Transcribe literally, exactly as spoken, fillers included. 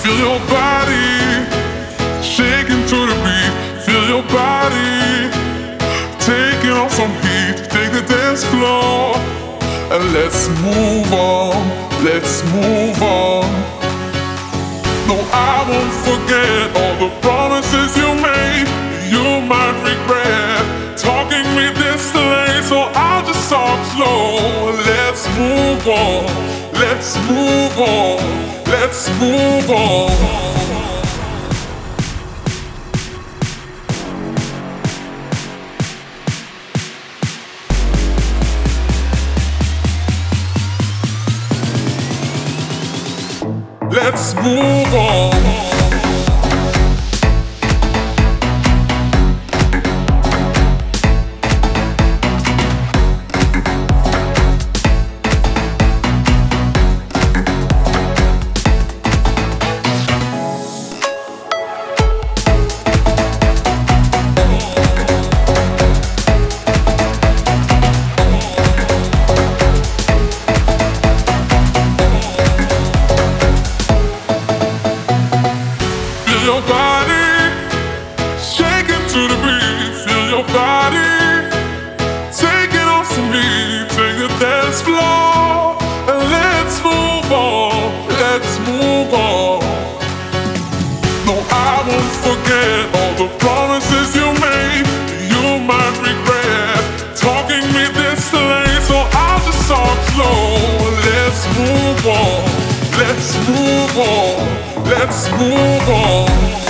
Feel your body shaking to the beat. Feel your body taking on some heat. Take the dance floor and let's move on. Let's move on. No, I won't forget all the promises you made. You might regret talking me this late, so I'll just talk slow. Let's move on. Let's move on. Let's move on. Let's move on. Feel your body shaking to the beat. Feel your body taking on some heat. Take the dance floor and let's move on. Let's move on. No, I won't forget all the promises you made. You might regret talking me this late, so I'll just talk slow. Let's move on. Let's move on. Let's move on.